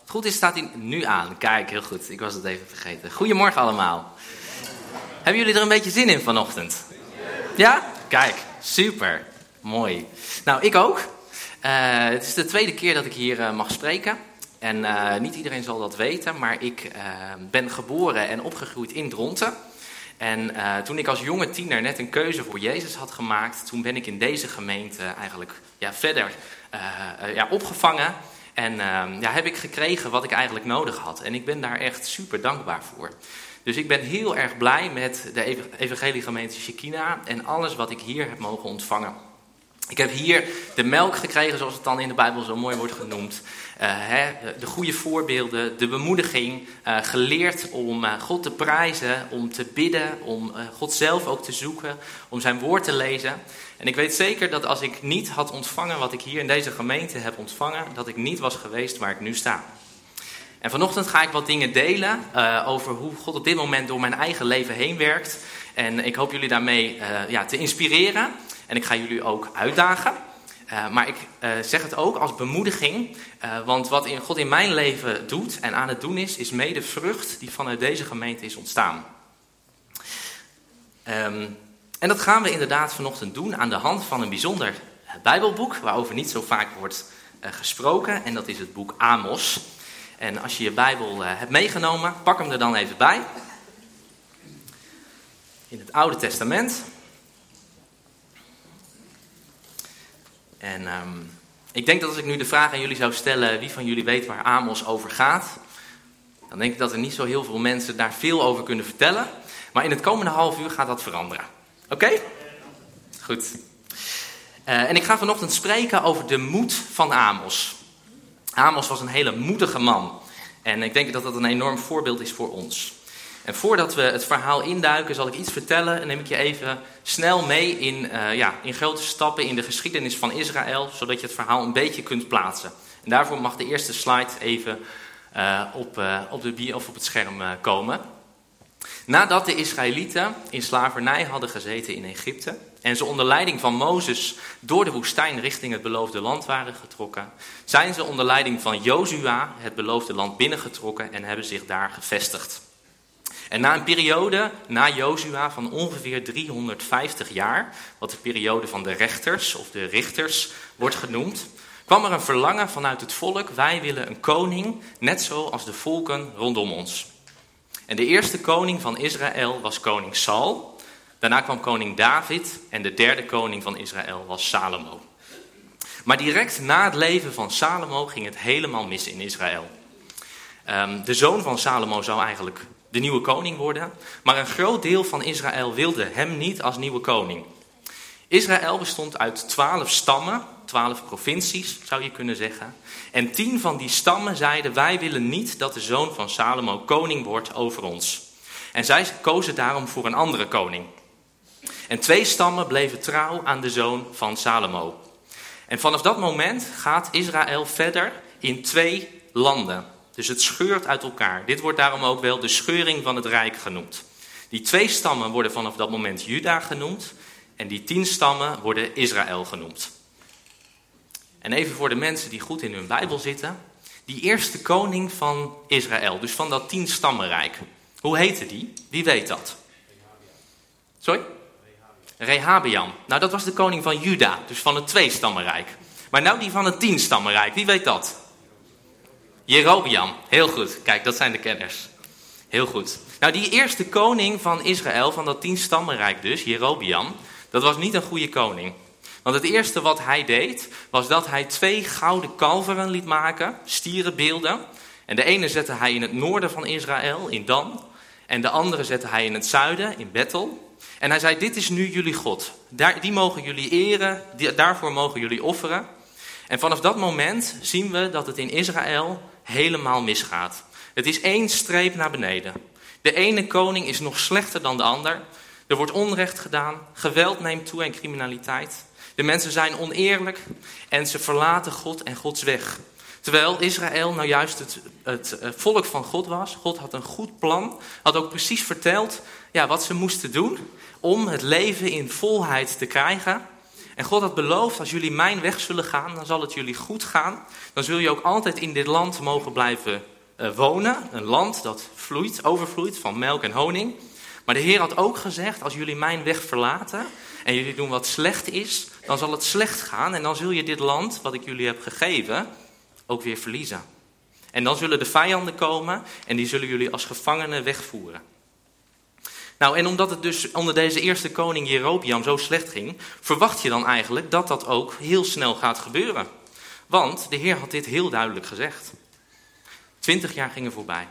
Goed is, staat hij nu aan. Kijk, heel goed. Ik was het even vergeten. Goedemorgen allemaal. Hebben jullie er een beetje zin in vanochtend? Ja? Kijk, super. Mooi. Nou, ik ook. Het is de tweede keer dat ik hier mag spreken. En niet iedereen zal dat weten, maar ik ben geboren en opgegroeid in Dronten. En toen ik als jonge tiener net een keuze voor Jezus had gemaakt, toen ben ik in deze gemeente eigenlijk verder opgevangen. En heb ik gekregen wat ik eigenlijk nodig had. En ik ben daar echt super dankbaar voor. Dus ik ben heel erg blij met de evangeliegemeente Shekinah en alles wat ik hier heb mogen ontvangen. Ik heb hier de melk gekregen, zoals het dan in de Bijbel zo mooi wordt genoemd. De goede voorbeelden, de bemoediging, geleerd om God te prijzen, om te bidden, om God zelf ook te zoeken, om zijn woord te lezen. En ik weet zeker dat als ik niet had ontvangen wat ik hier in deze gemeente heb ontvangen, dat ik niet was geweest waar ik nu sta. En vanochtend ga ik wat dingen delen over hoe God op dit moment door mijn eigen leven heen werkt. En ik hoop jullie daarmee te inspireren. En ik ga jullie ook uitdagen. Maar ik zeg het ook als bemoediging. Want wat God in mijn leven doet en aan het doen is mede vrucht die vanuit deze gemeente is ontstaan. En dat gaan we inderdaad vanochtend doen aan de hand van een bijzonder Bijbelboek. Waarover niet zo vaak wordt gesproken. En dat is het boek Amos. En als je je Bijbel hebt meegenomen, pak hem er dan even bij. In het Oude Testament. En ik denk dat als ik nu de vraag aan jullie zou stellen, wie van jullie weet waar Amos over gaat, dan denk ik dat er niet zo heel veel mensen daar veel over kunnen vertellen. Maar in het komende half uur gaat dat veranderen. Oké? Goed. En ik ga vanochtend spreken over de moed van Amos. Amos was een hele moedige man. En ik denk dat dat een enorm voorbeeld is voor ons. En voordat we het verhaal induiken, zal ik iets vertellen. En neem ik je even snel mee in grote stappen in de geschiedenis van Israël. Zodat je het verhaal een beetje kunt plaatsen. En daarvoor mag de eerste slide even op het scherm komen. Nadat de Israëlieten in slavernij hadden gezeten in Egypte en ze onder leiding van Mozes door de woestijn richting het beloofde land waren getrokken, zijn ze onder leiding van Jozua het beloofde land binnengetrokken en hebben zich daar gevestigd. En na een periode, na Jozua, van ongeveer 350 jaar, wat de periode van de rechters of de richters wordt genoemd, kwam er een verlangen vanuit het volk: wij willen een koning, net zoals de volken rondom ons. En de eerste koning van Israël was koning Saul. Daarna kwam koning David en de derde koning van Israël was Salomo. Maar direct na het leven van Salomo ging het helemaal mis in Israël. De zoon van Salomo zou eigenlijk de nieuwe koning worden, maar een groot deel van Israël wilde hem niet als nieuwe koning. Israël bestond uit 12 stammen, 12 provincies zou je kunnen zeggen. En 10 van die stammen zeiden: wij willen niet dat de zoon van Salomo koning wordt over ons. En zij kozen daarom voor een andere koning. En 2 stammen bleven trouw aan de zoon van Salomo. En vanaf dat moment gaat Israël verder in 2 landen. Dus het scheurt uit elkaar. Dit wordt daarom ook wel de scheuring van het rijk genoemd. Die 2 stammen worden vanaf dat moment Juda genoemd. En die 10 stammen worden Israël genoemd. En even voor de mensen die goed in hun Bijbel zitten. Die eerste koning van Israël, dus van dat 10 stammenrijk. Hoe heette die? Wie weet dat? Sorry? Rehabeam. Nou, dat was de koning van Juda, dus van het 2 stammenrijk. Maar nou die van het 10 stammenrijk, wie weet dat? Jerobeam. Heel goed. Kijk, dat zijn de kenners. Heel goed. Nou, die eerste koning van Israël, van dat 10 stammenrijk dus, Jerobeam, dat was niet een goede koning. Want het eerste wat hij deed, was dat hij 2 gouden kalveren liet maken, stierenbeelden. En de ene zette hij in het noorden van Israël, in Dan. En de andere zette hij in het zuiden, in Bethel. En hij zei: dit is nu jullie God. Die mogen jullie eren, daarvoor mogen jullie offeren. En vanaf dat moment zien we dat het in Israël helemaal misgaat. Het is 1 streep naar beneden. De ene koning is nog slechter dan de ander. Er wordt onrecht gedaan, geweld neemt toe en criminaliteit. De mensen zijn oneerlijk en ze verlaten God en Gods weg. Terwijl Israël nou juist het volk van God was. God had een goed plan, had ook precies verteld wat ze moesten doen om het leven in volheid te krijgen. En God had beloofd, als jullie mijn weg zullen gaan, dan zal het jullie goed gaan. Dan zul je ook altijd in dit land mogen blijven wonen. Een land dat overvloeit van melk en honing. Maar de Heer had ook gezegd, als jullie mijn weg verlaten en jullie doen wat slecht is, dan zal het slecht gaan. En dan zul je dit land, wat ik jullie heb gegeven, ook weer verliezen. En dan zullen de vijanden komen en die zullen jullie als gevangenen wegvoeren. Nou, en omdat het dus onder deze eerste koning Jerobeam zo slecht ging, verwacht je dan eigenlijk dat dat ook heel snel gaat gebeuren. Want de Heer had dit heel duidelijk gezegd. 20 jaar gingen voorbij.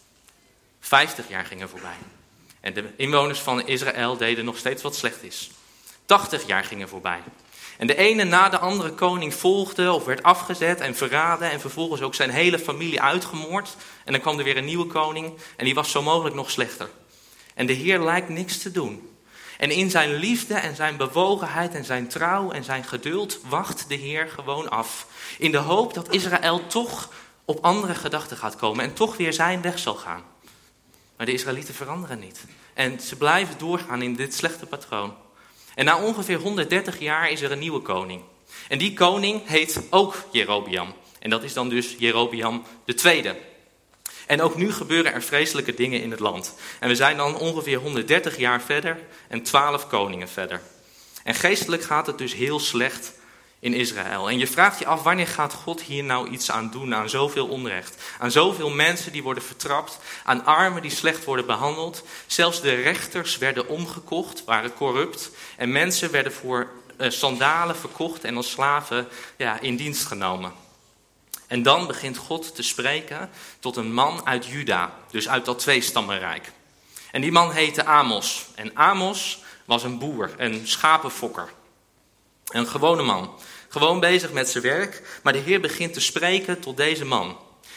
50 jaar gingen voorbij. En de inwoners van Israël deden nog steeds wat slecht is. 80 jaar gingen voorbij. En de ene na de andere koning volgde of werd afgezet en verraden en vervolgens ook zijn hele familie uitgemoord. En dan kwam er weer een nieuwe koning en die was zo mogelijk nog slechter. En de Heer lijkt niks te doen. En in zijn liefde en zijn bewogenheid en zijn trouw en zijn geduld wacht de Heer gewoon af. In de hoop dat Israël toch op andere gedachten gaat komen en toch weer zijn weg zal gaan. Maar de Israëlieten veranderen niet. En ze blijven doorgaan in dit slechte patroon. En na ongeveer 130 jaar is er een nieuwe koning. En die koning heet ook Jerobeam. En dat is dan dus Jerobeam de tweede. En ook nu gebeuren er vreselijke dingen in het land. En we zijn dan ongeveer 130 jaar verder en 12 koningen verder. En geestelijk gaat het dus heel slecht in Israël. En je vraagt je af, wanneer gaat God hier nou iets aan doen, aan zoveel onrecht? Aan zoveel mensen die worden vertrapt, aan armen die slecht worden behandeld. Zelfs de rechters werden omgekocht, waren corrupt. En mensen werden voor sandalen verkocht en als slaven in dienst genomen. En dan begint God te spreken tot een man uit Juda, dus uit dat tweestammenrijk. En die man heette Amos. En Amos was een boer, een schapenfokker. Een gewone man. Gewoon bezig met zijn werk, maar de Heer begint te spreken tot deze man.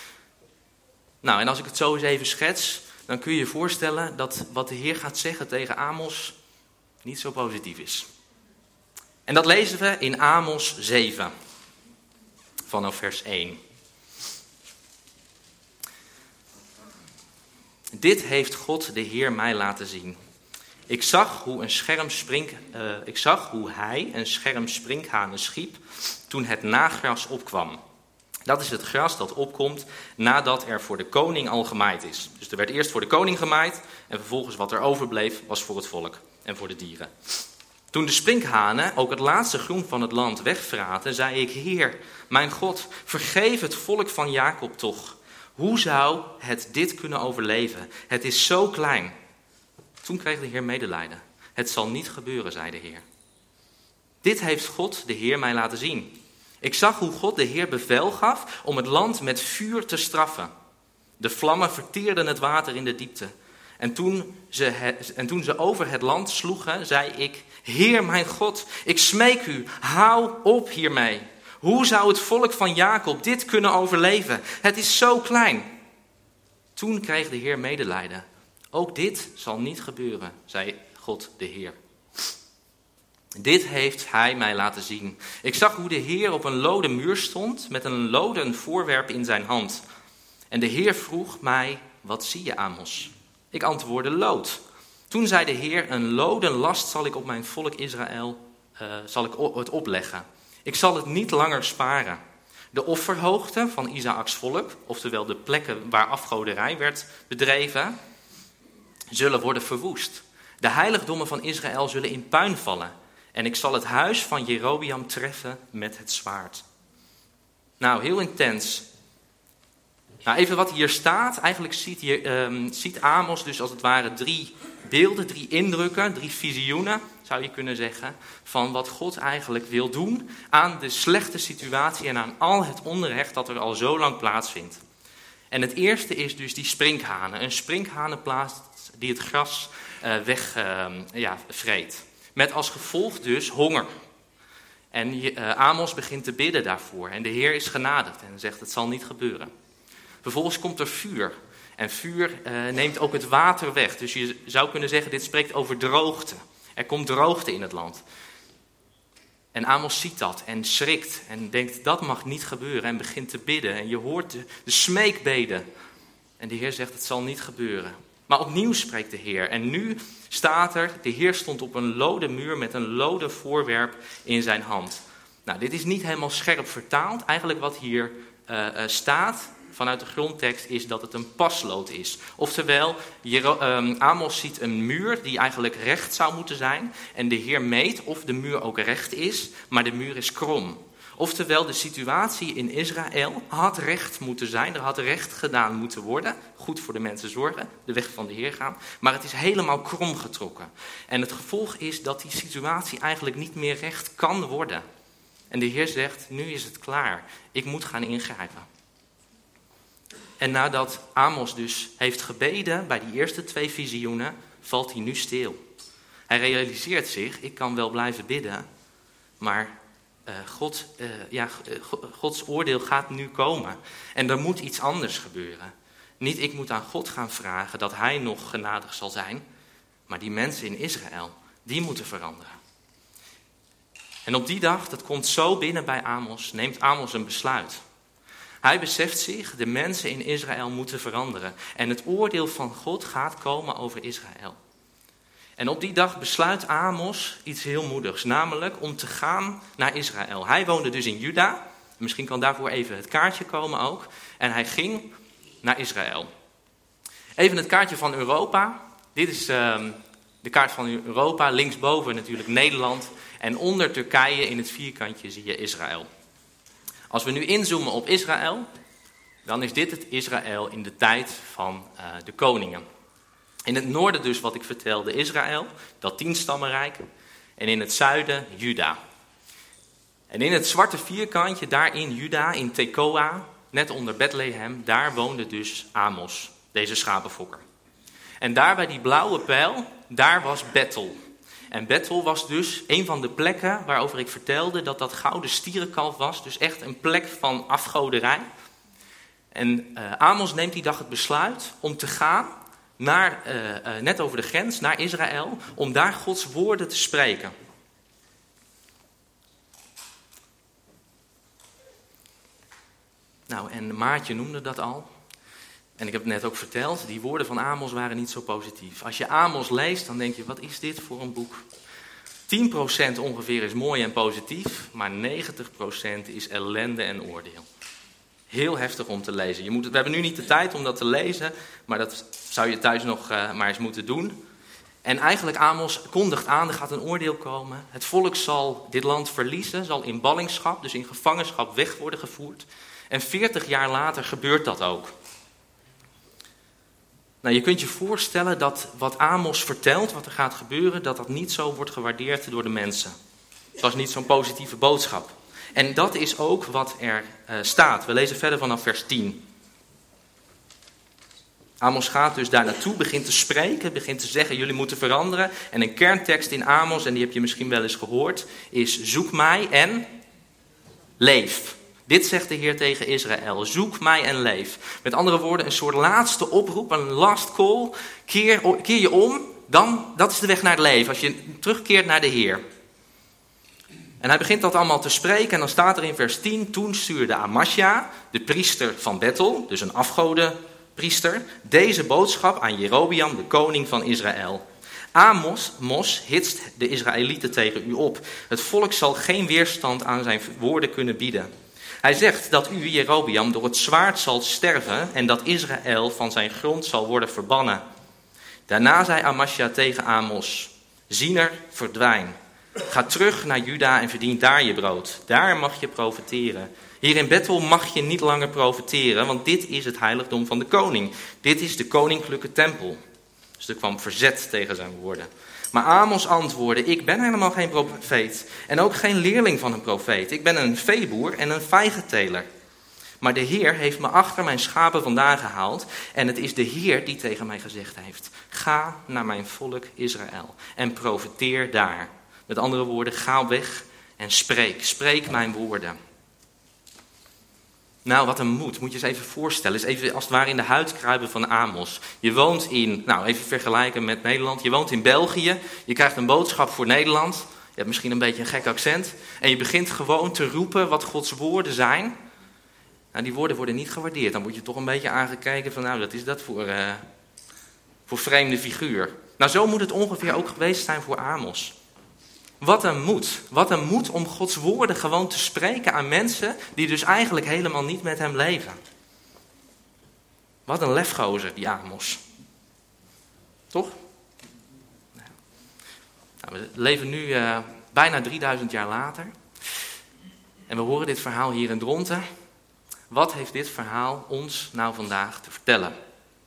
Nou, en als ik het zo eens even schets, dan kun je je voorstellen dat wat de Heer gaat zeggen tegen Amos niet zo positief is. En dat lezen we in Amos 7, vanaf vers 1. Dit heeft God de Heer mij laten zien. Ik zag hoe hij een scherm sprinkhanen schiep toen het nagras opkwam. Dat is het gras dat opkomt nadat er voor de koning al gemaaid is. Dus er werd eerst voor de koning gemaaid en vervolgens wat er overbleef was voor het volk en voor de dieren. Toen de sprinkhanen ook het laatste groen van het land wegvraten, zei ik: Heer, mijn God, vergeef het volk van Jacob toch. Hoe zou het dit kunnen overleven? Het is zo klein. Toen kreeg de Heer medelijden. Het zal niet gebeuren, zei de Heer. Dit heeft God, de Heer, mij laten zien. Ik zag hoe God de Heer bevel gaf om het land met vuur te straffen. De vlammen verteerden het water in de diepte. En toen ze over het land sloegen, zei ik: Heer, mijn God, ik smeek u, hou op hiermee. Hoe zou het volk van Jacob dit kunnen overleven? Het is zo klein. Toen kreeg de Heer medelijden. Ook dit zal niet gebeuren, zei God de Heer. Dit heeft hij mij laten zien. Ik zag hoe de Heer op een loden muur stond met een loden voorwerp in zijn hand. En de Heer vroeg mij: wat zie je, Amos? Ik antwoordde: lood. Toen zei de Heer: een loden last zal ik op mijn volk Israël het opleggen. Ik zal het niet langer sparen. De offerhoogte van Isaaks volk, oftewel de plekken waar afgoderij werd bedreven, zullen worden verwoest. De heiligdommen van Israël zullen in puin vallen. En ik zal het huis van Jerobeam treffen met het zwaard. Nou, heel intens. Nou, even wat hier staat. Eigenlijk ziet Amos dus als het ware 3 beelden, 3 indrukken, 3 visioenen, zou je kunnen zeggen, van wat God eigenlijk wil doen aan de slechte situatie en aan al het onrecht dat er al zo lang plaatsvindt. En het eerste is dus die sprinkhanen. Een sprinkhanenplaats die het gras vreet. Met als gevolg dus honger. En Amos begint te bidden daarvoor. En de Heer is genadig en zegt: het zal niet gebeuren. Vervolgens komt er vuur. En vuur neemt ook het water weg. Dus je zou kunnen zeggen, dit spreekt over droogte. Er komt droogte in het land. En Amos ziet dat en schrikt en denkt: dat mag niet gebeuren. En begint te bidden. En je hoort de smeekbeden. En de Heer zegt: het zal niet gebeuren. Maar opnieuw spreekt de Heer. En nu staat er, de Heer stond op een lode muur met een lode voorwerp in zijn hand. Nou, dit is niet helemaal scherp vertaald. Eigenlijk wat hier staat vanuit de grondtekst is dat het een paslood is. Oftewel, Amos ziet een muur die eigenlijk recht zou moeten zijn. En de Heer meet of de muur ook recht is, maar de muur is krom. Oftewel, de situatie in Israël had recht moeten zijn. Er had recht gedaan moeten worden. Goed voor de mensen zorgen, de weg van de Heer gaan. Maar het is helemaal krom getrokken. En het gevolg is dat die situatie eigenlijk niet meer recht kan worden. En de Heer zegt, nu is het klaar. Ik moet gaan ingrijpen. En nadat Amos dus heeft gebeden bij die eerste 2 visioenen, valt hij nu stil. Hij realiseert zich, ik kan wel blijven bidden, maar Gods oordeel gaat nu komen. En er moet iets anders gebeuren. Niet ik moet aan God gaan vragen dat hij nog genadig zal zijn, maar die mensen in Israël, die moeten veranderen. En op die dag, dat komt zo binnen bij Amos, neemt Amos een besluit. Hij beseft zich, de mensen in Israël moeten veranderen. En het oordeel van God gaat komen over Israël. En op die dag besluit Amos iets heel moedigs, namelijk om te gaan naar Israël. Hij woonde dus in Juda, misschien kan daarvoor even het kaartje komen ook. En hij ging naar Israël. Even het kaartje van Europa. Dit is de kaart van Europa, linksboven natuurlijk Nederland. En onder Turkije in het vierkantje zie je Israël. Als we nu inzoomen op Israël, dan is dit het Israël in de tijd van de koningen. In het noorden dus wat ik vertelde Israël, dat 10-stammenrijk. En in het zuiden Juda. En in het zwarte vierkantje, daar in Juda, in Tekoa, net onder Bethlehem, daar woonde dus Amos, deze schapenfokker. En daar bij die blauwe pijl, daar was Bethel. En Bethel was dus een van de plekken waarover ik vertelde dat dat gouden stierenkalf was. Dus echt een plek van afgoderij. En Amos neemt die dag het besluit om te gaan naar, net over de grens, naar Israël, om daar Gods woorden te spreken. Nou, en Maartje noemde dat al. En ik heb het net ook verteld, die woorden van Amos waren niet zo positief. Als je Amos leest, dan denk je, wat is dit voor een boek? 10% ongeveer is mooi en positief, maar 90% is ellende en oordeel. Heel heftig om te lezen. We hebben nu niet de tijd om dat te lezen, maar dat zou je thuis nog maar eens moeten doen. En eigenlijk Amos kondigt aan, er gaat een oordeel komen. Het volk zal dit land verliezen, zal in ballingschap, dus in gevangenschap weg worden gevoerd. En 40 jaar later gebeurt dat ook. Nou, je kunt je voorstellen dat wat Amos vertelt, wat er gaat gebeuren, dat dat niet zo wordt gewaardeerd door de mensen. Het was niet zo'n positieve boodschap. En dat is ook wat er staat. We lezen verder vanaf vers 10. Amos gaat dus daar naartoe, begint te spreken, begint te zeggen, jullie moeten veranderen. En een kerntekst in Amos, en die heb je misschien wel eens gehoord, is zoek mij en leef. Dit zegt de Heer tegen Israël, zoek mij en leef. Met andere woorden, een soort laatste oproep, een last call. Keer je om, dat is de weg naar het leven, als je terugkeert naar de Heer. En hij begint dat allemaal te spreken en dan staat er in vers 10, toen stuurde Amasja, de priester van Bethel, dus een afgodenpriester, deze boodschap aan Jerobeam, de koning van Israël. Amos hitst de Israëlieten tegen u op. Het volk zal geen weerstand aan zijn woorden kunnen bieden. Hij zegt dat u, Jerobeam, door het zwaard zal sterven en dat Israël van zijn grond zal worden verbannen. Daarna zei Amasja tegen Amos, ziener, verdwijn. Ga terug naar Juda en verdien daar je brood. Daar mag je profeteren. Hier in Bethel mag je niet langer profeteren, want dit is het heiligdom van de koning. Dit is de koninklijke tempel. Dus er kwam verzet tegen zijn woorden. Maar Amos antwoordde, ik ben helemaal geen profeet en ook geen leerling van een profeet. Ik ben een veeboer en een vijgenteler. Maar de Heer heeft me achter mijn schapen vandaan gehaald en het is de Heer die tegen mij gezegd heeft, ga naar mijn volk Israël en profeteer daar. Met andere woorden, ga weg en spreek mijn woorden. Nou, wat een moed. Moet je eens even voorstellen. Eens even als het ware in de huid kruipen van Amos. Je woont in, nou even vergelijken met Nederland. Je woont in België. Je krijgt een boodschap voor Nederland. Je hebt misschien een beetje een gek accent. En je begint gewoon te roepen wat Gods woorden zijn. Nou, die woorden worden niet gewaardeerd. Dan word je toch een beetje aangekeken van, nou, wat is dat voor voor vreemde figuur. Nou, zo moet het ongeveer ook geweest zijn voor Amos. Wat een moed. Wat een moed om Gods woorden gewoon te spreken aan mensen die dus eigenlijk helemaal niet met hem leven. Wat een lefgozer, die Amos. Toch? Nou, we leven nu bijna 3000 jaar later. En we horen dit verhaal hier in Dronten. Wat heeft dit verhaal ons nou vandaag te vertellen?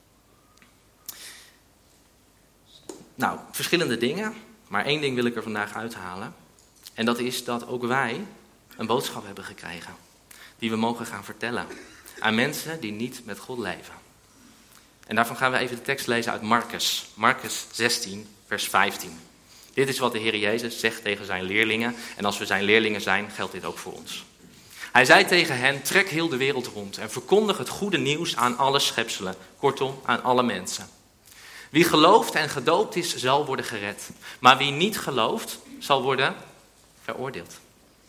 Nou, verschillende dingen. Maar één ding wil ik er vandaag uithalen. En dat is dat ook wij een boodschap hebben gekregen. Die we mogen gaan vertellen. Aan mensen die niet met God leven. En daarvan gaan we even de tekst lezen uit Marcus. Marcus 16, vers 15. Dit is wat de Heer Jezus zegt tegen zijn leerlingen. En als we zijn leerlingen zijn, geldt dit ook voor ons. Hij zei tegen hen, trek heel de wereld rond en verkondig het goede nieuws aan alle schepselen. Kortom, aan alle mensen. Wie gelooft en gedoopt is, zal worden gered. Maar wie niet gelooft, zal worden veroordeeld.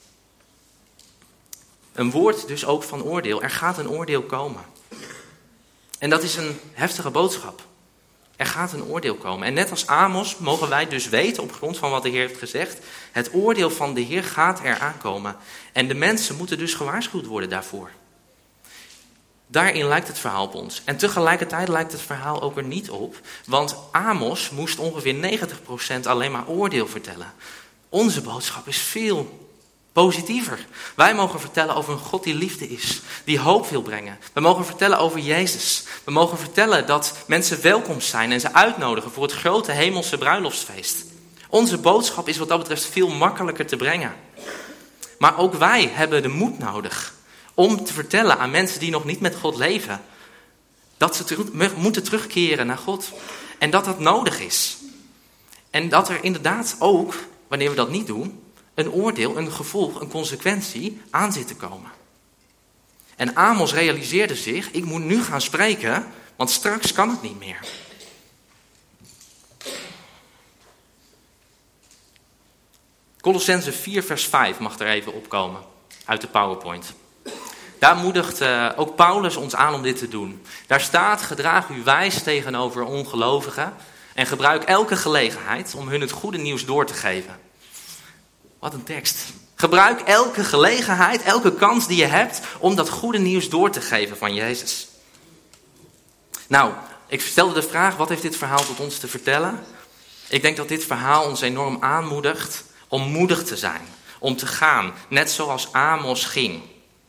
Een woord dus ook van oordeel. Er gaat een oordeel komen. En dat is een heftige boodschap. Er gaat een oordeel komen. En net als Amos mogen wij dus weten, op grond van wat de Heer heeft gezegd, het oordeel van de Heer gaat er aankomen. En de mensen moeten dus gewaarschuwd worden daarvoor. Daarin lijkt het verhaal op ons. En tegelijkertijd lijkt het verhaal ook er niet op. Want Amos moest ongeveer 90% alleen maar oordeel vertellen. Onze boodschap is veel positiever. Wij mogen vertellen over een God die liefde is. Die hoop wil brengen. We mogen vertellen over Jezus. We mogen vertellen dat mensen welkom zijn en ze uitnodigen voor het grote hemelse bruiloftsfeest. Onze boodschap is wat dat betreft veel makkelijker te brengen. Maar ook wij hebben de moed nodig om te vertellen aan mensen die nog niet met God leven, dat ze moeten terugkeren naar God. En dat dat nodig is. En dat er inderdaad ook, wanneer we dat niet doen, een oordeel, een gevolg, een consequentie aan zit te komen. En Amos realiseerde zich, ik moet nu gaan spreken, want straks kan het niet meer. Kolossenzen 4 vers 5 mag er even opkomen, uit de PowerPoint. Daar moedigt ook Paulus ons aan om dit te doen. Daar staat, gedraag u wijs tegenover ongelovigen en gebruik elke gelegenheid om hun het goede nieuws door te geven. Wat een tekst. Gebruik elke gelegenheid, elke kans die je hebt om dat goede nieuws door te geven van Jezus. Nou, ik stelde de vraag, wat heeft dit verhaal tot ons te vertellen? Ik denk dat dit verhaal ons enorm aanmoedigt om moedig te zijn. Om te gaan, net zoals Amos ging.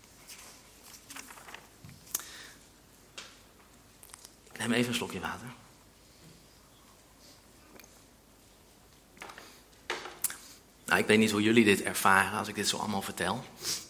Ik neem even een slokje water. Nou, ik weet niet hoe jullie dit ervaren als ik dit zo allemaal vertel.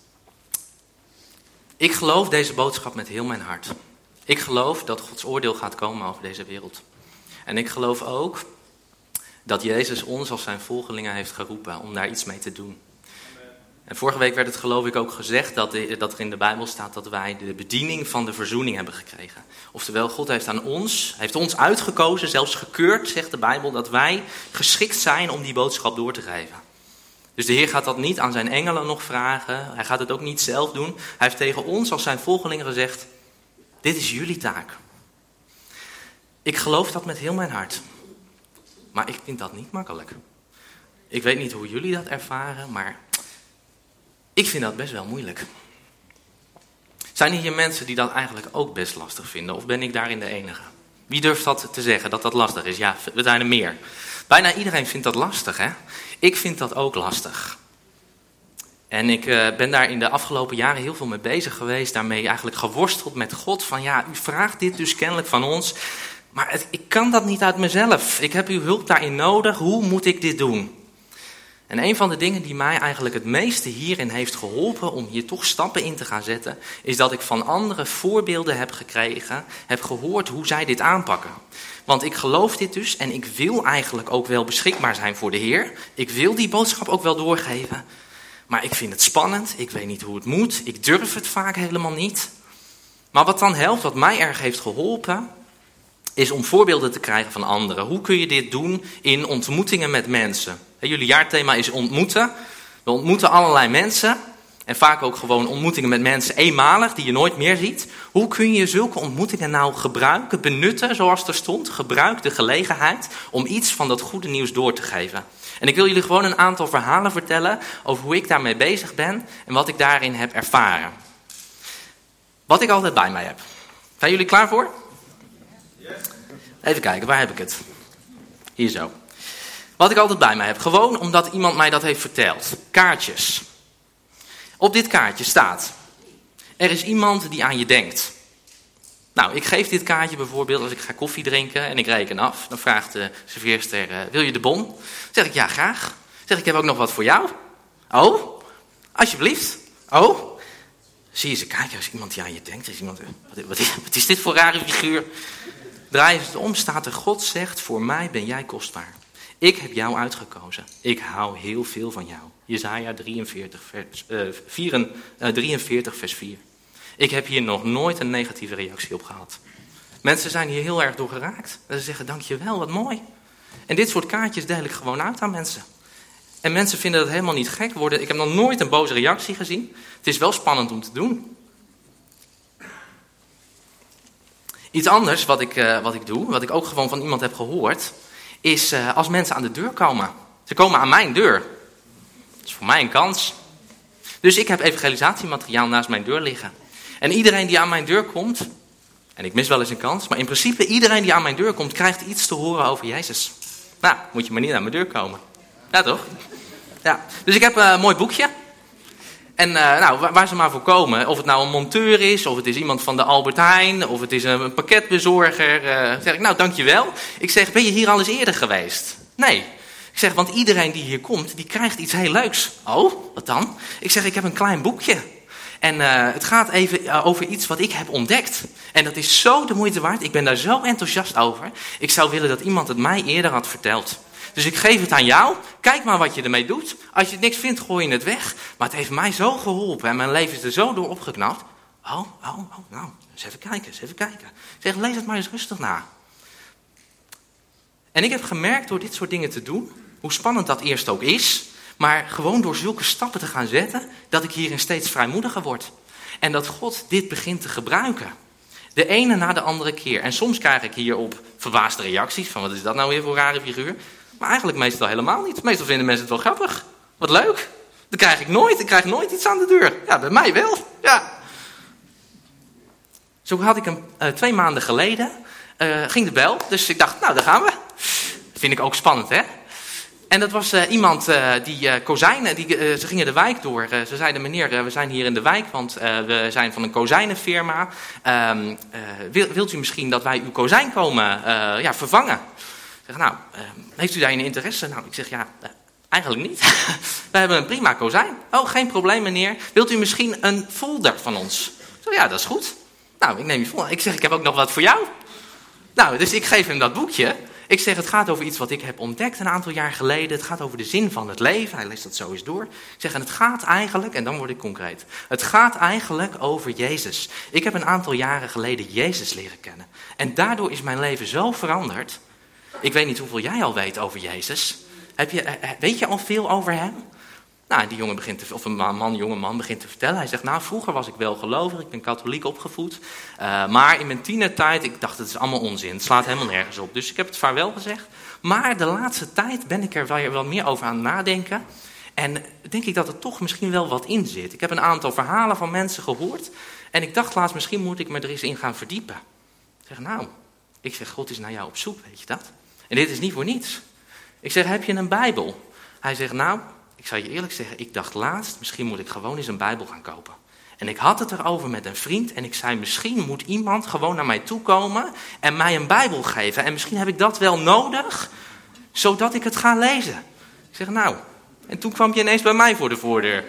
Ik geloof deze boodschap met heel mijn hart. Ik geloof dat Gods oordeel gaat komen over deze wereld. En ik geloof ook dat Jezus ons als zijn volgelingen heeft geroepen om daar iets mee te doen. En vorige week werd het geloof ik ook gezegd dat er in de Bijbel staat dat wij de bediening van de verzoening hebben gekregen. Oftewel, God heeft ons uitgekozen, zelfs gekeurd, zegt de Bijbel, dat wij geschikt zijn om die boodschap door te geven. Dus de Heer gaat dat niet aan zijn engelen nog vragen. Hij gaat het ook niet zelf doen. Hij heeft tegen ons als zijn volgelingen gezegd, dit is jullie taak. Ik geloof dat met heel mijn hart. Maar ik vind dat niet makkelijk. Ik weet niet hoe jullie dat ervaren, maar ik vind dat best wel moeilijk. Zijn er hier mensen die dat eigenlijk ook best lastig vinden? Of ben ik daarin de enige? Wie durft dat te zeggen, dat dat lastig is? Ja, we zijn er meer. Bijna iedereen vindt dat lastig, hè? Ik vind dat ook lastig. En ik ben daar in de afgelopen jaren heel veel mee bezig geweest. Daarmee eigenlijk geworsteld met God. Van ja, u vraagt dit dus kennelijk van ons. Maar ik kan dat niet uit mezelf. Ik heb uw hulp daarin nodig. Hoe moet ik dit doen? En een van de dingen die mij eigenlijk het meeste hierin heeft geholpen om hier toch stappen in te gaan zetten, is dat ik van anderen voorbeelden heb gekregen, heb gehoord hoe zij dit aanpakken. Want ik geloof dit dus en ik wil eigenlijk ook wel beschikbaar zijn voor de Heer. Ik wil die boodschap ook wel doorgeven. Maar ik vind het spannend, ik weet niet hoe het moet, ik durf het vaak helemaal niet. Maar wat dan helpt, wat mij erg heeft geholpen, is om voorbeelden te krijgen van anderen. Hoe kun je dit doen in ontmoetingen met mensen? Jullie jaarthema is ontmoeten. We ontmoeten allerlei mensen. En vaak ook gewoon ontmoetingen met mensen eenmalig die je nooit meer ziet. Hoe kun je zulke ontmoetingen nou gebruiken, benutten zoals er stond? Gebruik de gelegenheid om iets van dat goede nieuws door te geven. En ik wil jullie gewoon een aantal verhalen vertellen over hoe ik daarmee bezig ben en wat ik daarin heb ervaren. Wat ik altijd bij mij heb. Zijn jullie klaar voor? Even kijken, waar heb ik het? Hier zo. Wat ik altijd bij mij heb. Gewoon omdat iemand mij dat heeft verteld. Kaartjes. Op dit kaartje staat: er is iemand die aan je denkt. Nou, ik geef dit kaartje bijvoorbeeld als ik ga koffie drinken en ik reken af. Dan vraagt de serveerster, wil je de bon? Dan zeg ik, ja, graag. Zeg ik heb ook nog wat voor jou. Oh, alsjeblieft. Oh. Zie je ze kijken, als iemand die aan je denkt. Is iemand, wat is dit voor rare figuur? Draai je het om, staat er: God zegt, voor mij ben jij kostbaar. Ik heb jou uitgekozen. Ik hou heel veel van jou. Jesaja 43 vers 4. Ik heb hier nog nooit een negatieve reactie op gehad. Mensen zijn hier heel erg door geraakt. Ze zeggen, dankjewel, wat mooi. En dit soort kaartjes deel ik gewoon uit aan mensen. En mensen vinden dat helemaal niet gek worden. Ik heb nog nooit een boze reactie gezien. Het is wel spannend om te doen. Iets anders wat ik doe, wat ik ook gewoon van iemand heb gehoord, is als mensen aan de deur komen. Ze komen aan mijn deur. Dat is voor mij een kans. Dus ik heb evangelisatiemateriaal naast mijn deur liggen. En iedereen die aan mijn deur komt, en ik mis wel eens een kans, maar in principe iedereen die aan mijn deur komt, krijgt iets te horen over Jezus. Nou, moet je maar niet aan mijn deur komen. Ja, toch? Ja. Dus ik heb een mooi boekje. En waar ze maar voor komen, of het nou een monteur is, of het is iemand van de Albert Heijn, of het is een pakketbezorger, zeg ik, nou dankjewel. Ik zeg, ben je hier al eens eerder geweest? Nee. Ik zeg, want iedereen die hier komt, die krijgt iets heel leuks. Oh, wat dan? Ik zeg, ik heb een klein boekje. En het gaat even over iets wat ik heb ontdekt. En dat is zo de moeite waard. Ik ben daar zo enthousiast over. Ik zou willen dat iemand het mij eerder had verteld. Dus ik geef het aan jou. Kijk maar wat je ermee doet. Als je het niks vindt, gooi je het weg. Maar het heeft mij zo geholpen. En mijn leven is er zo door opgeknapt. Nou, eens even kijken. Ik zeg, lees het maar eens rustig na. En ik heb gemerkt door dit soort dingen te doen, hoe spannend dat eerst ook is, maar gewoon door zulke stappen te gaan zetten, dat ik hierin steeds vrijmoediger word. En dat God dit begint te gebruiken. De ene na de andere keer. En soms krijg ik hierop verbaasde reacties van, wat is dat nou weer voor rare figuur? Maar eigenlijk meestal helemaal niet. Meestal vinden mensen het wel grappig. Wat leuk. Dat krijg ik nooit. Ik krijg nooit iets aan de deur. Ja, bij mij wel. Ja. Zo had ik hem 2 maanden geleden. Ging de bel. Dus ik dacht, nou, daar gaan we. Dat vind ik ook spannend, hè? En dat was iemand die kozijnen, ze gingen de wijk door. Ze zeiden, meneer, we zijn hier in de wijk, want we zijn van een kozijnenfirma. Wilt u misschien dat wij uw kozijn komen vervangen? Ik zeg, nou, heeft u daarin interesse? Nou, ik zeg, ja, eigenlijk niet. We hebben een prima kozijn. Oh, geen probleem, meneer. Wilt u misschien een folder van ons? Ik zeg, ja, dat is goed. Nou, ik neem je folder. Ik zeg, ik heb ook nog wat voor jou. Nou, dus ik geef hem dat boekje. Ik zeg, het gaat over iets wat ik heb ontdekt een aantal jaar geleden. Het gaat over de zin van het leven. Hij leest dat zo eens door. Ik zeg, en het gaat eigenlijk, en dan word ik concreet. Het gaat eigenlijk over Jezus. Ik heb een aantal jaren geleden Jezus leren kennen. En daardoor is mijn leven zo veranderd. Ik weet niet hoeveel jij al weet over Jezus. Weet je al veel over hem? Nou, die jongen jonge man begint te vertellen. Hij zegt, nou, vroeger was ik wel gelovig, ik ben katholiek opgevoed. Maar in mijn tienertijd, ik dacht, het is allemaal onzin. Het slaat helemaal nergens op. Dus ik heb het vaarwel gezegd. Maar de laatste tijd ben ik er wel meer over aan het nadenken. En denk ik dat er toch misschien wel wat in zit. Ik heb een aantal verhalen van mensen gehoord. En ik dacht laatst, misschien moet ik me er eens in gaan verdiepen. Ik zeg, God is naar jou op zoek, weet je dat? En dit is niet voor niets. Ik zeg, heb je een Bijbel? Hij zegt, nou, ik zal je eerlijk zeggen, ik dacht laatst, misschien moet ik gewoon eens een Bijbel gaan kopen. En ik had het erover met een vriend en ik zei, misschien moet iemand gewoon naar mij toe komen en mij een Bijbel geven. En misschien heb ik dat wel nodig, zodat ik het ga lezen. Ik zeg, nou, en toen kwam je ineens bij mij voor de voordeur.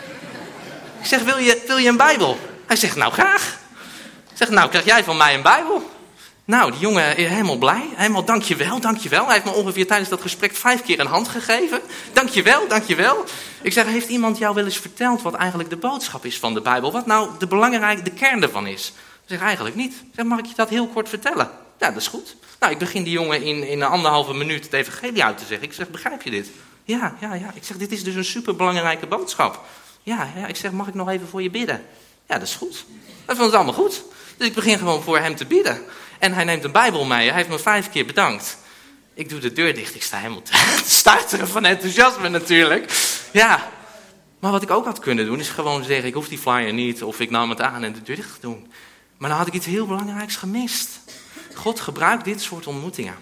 Ik zeg, wil je een Bijbel? Hij zegt, nou graag. Ik zeg, nou, krijg jij van mij een Bijbel? Nou, die jongen is helemaal blij. Helemaal dankjewel. Hij heeft me ongeveer tijdens dat gesprek 5 keer een hand gegeven. Dankjewel. Ik zeg, heeft iemand jou wel eens verteld wat eigenlijk de boodschap is van de Bijbel? Wat nou de kern ervan is? Ik zeg, eigenlijk niet. Ik zeg, mag ik je dat heel kort vertellen? Ja, dat is goed. Nou, ik begin die jongen in een 1,5 minuut het evangelie uit te zeggen. Ik zeg, begrijp je dit? Ja. Ik zeg, dit is dus een superbelangrijke boodschap. Ja, ik zeg, mag ik nog even voor je bidden? Ja, dat is goed. Dat vond het allemaal goed. Dus ik begin gewoon voor hem te bidden. En hij neemt een Bijbel mee. Hij heeft me 5 keer bedankt. Ik doe de deur dicht. Ik sta helemaal te stuiteren van enthousiasme natuurlijk. Ja. Maar wat ik ook had kunnen doen is gewoon zeggen, ik hoef die flyer niet. Of ik nam het aan en de deur dicht te doen. Maar dan had ik iets heel belangrijks gemist. God gebruikt dit soort ontmoetingen.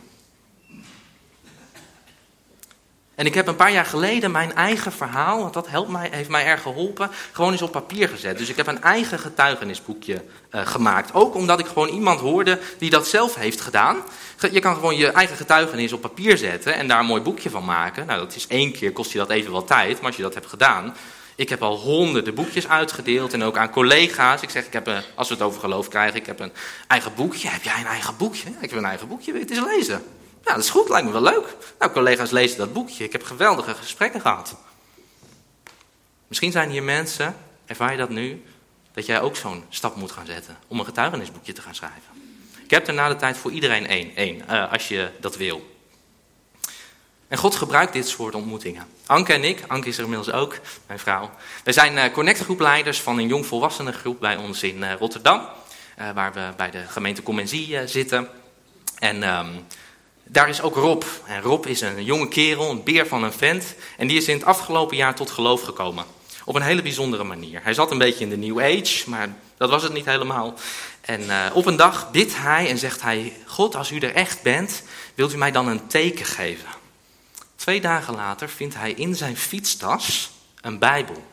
En ik heb een paar jaar geleden mijn eigen verhaal, want dat heeft mij erg geholpen, gewoon eens op papier gezet. Dus ik heb een eigen getuigenisboekje gemaakt. Ook omdat ik gewoon iemand hoorde die dat zelf heeft gedaan. Je kan gewoon je eigen getuigenis op papier zetten en daar een mooi boekje van maken. Nou, dat is 1 keer, kost je dat even wat tijd, maar als je dat hebt gedaan. Ik heb al honderden boekjes uitgedeeld en ook aan collega's. Ik zeg, als we het over geloof krijgen, ik heb een eigen boekje. Heb jij een eigen boekje? Ik heb een eigen boekje, wil je het eens lezen? Ja, dat is goed, lijkt me wel leuk. Nou, collega's lezen dat boekje. Ik heb geweldige gesprekken gehad. Misschien zijn hier mensen, ervaar je dat nu, dat jij ook zo'n stap moet gaan zetten om een getuigenisboekje te gaan schrijven. Ik heb er na de tijd voor iedereen één, als je dat wil. En God gebruikt dit soort ontmoetingen. Anke en ik, Anke is er inmiddels ook, mijn vrouw. Wij zijn connectgroepleiders van een jongvolwassenengroep bij ons in Rotterdam. Waar we bij de gemeente Comensie zitten. En daar is ook Rob. En Rob is een jonge kerel, een beer van een vent. En die is in het afgelopen jaar tot geloof gekomen. Op een hele bijzondere manier. Hij zat een beetje in de New Age, maar dat was het niet helemaal. En op een dag bidt hij en zegt hij, God, als u er echt bent, wilt u mij dan een teken geven? 2 dagen later vindt hij in zijn fietstas een Bijbel.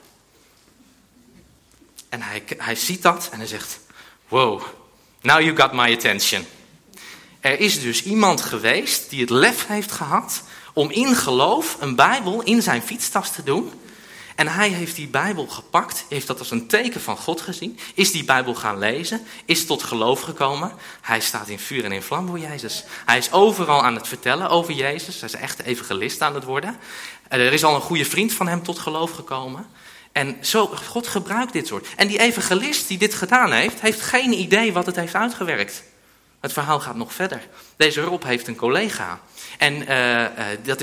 En hij ziet dat en hij zegt, wow, now you got my attention. Er is dus iemand geweest die het lef heeft gehad om in geloof een Bijbel in zijn fietstas te doen. En hij heeft die Bijbel gepakt, heeft dat als een teken van God gezien, is die Bijbel gaan lezen, is tot geloof gekomen. Hij staat in vuur en in vlam voor Jezus. Hij is overal aan het vertellen over Jezus, hij is echt evangelist aan het worden. Er is al een goede vriend van hem tot geloof gekomen. En zo, God gebruikt dit soort. En die evangelist die dit gedaan heeft, heeft geen idee wat het heeft uitgewerkt. Het verhaal gaat nog verder. Deze Rob heeft een collega. En dat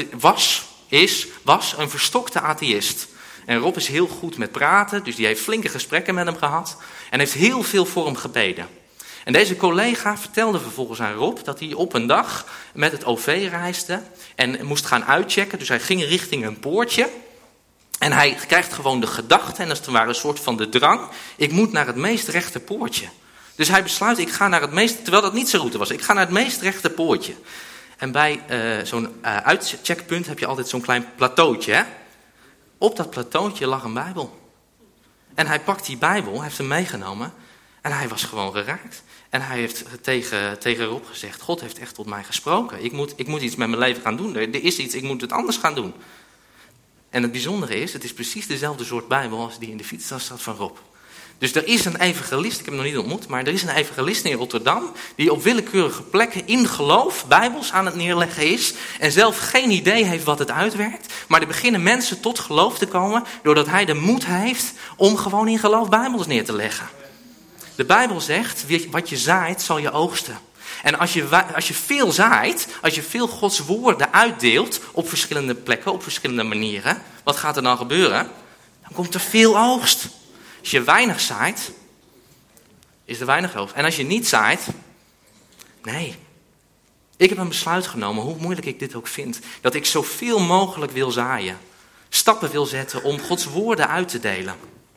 was een verstokte atheïst. En Rob is heel goed met praten, dus die heeft flinke gesprekken met hem gehad. En heeft heel veel voor hem gebeden. En deze collega vertelde vervolgens aan Rob dat hij op een dag met het OV reisde. En moest gaan uitchecken, dus hij ging richting een poortje. En hij krijgt gewoon de gedachte, en dat was een soort van de drang. Ik moet naar het meest rechte poortje. Dus hij besluit, ik ga naar het meest, terwijl dat niet zijn route was, ik ga naar het meest rechte poortje. En bij zo'n uitcheckpunt heb je altijd zo'n klein plateautje. Hè? Op dat plateautje lag een Bijbel. En hij pakt die Bijbel, hij heeft hem meegenomen en hij was gewoon geraakt. En hij heeft tegen Rob gezegd, God heeft echt tot mij gesproken. Ik moet iets met mijn leven gaan doen. Er is iets, ik moet het anders gaan doen. En het bijzondere is, het is precies dezelfde soort Bijbel als die in de fietstas staat van Rob. Dus er is een evangelist, ik heb hem nog niet ontmoet, maar er is een evangelist in Rotterdam die op willekeurige plekken in geloof Bijbels aan het neerleggen is en zelf geen idee heeft wat het uitwerkt. Maar er beginnen mensen tot geloof te komen doordat hij de moed heeft om gewoon in geloof Bijbels neer te leggen. De Bijbel zegt, wat je zaait zal je oogsten. En als je veel zaait, als je veel Gods woorden uitdeelt op verschillende plekken, op verschillende manieren, wat gaat er dan gebeuren? Dan komt er veel oogst. Als je weinig zaait, is er weinig oogst. En als je niet zaait, nee. Ik heb een besluit genomen, hoe moeilijk ik dit ook vind, dat ik zoveel mogelijk wil zaaien. Stappen wil zetten om Gods woorden uit te delen.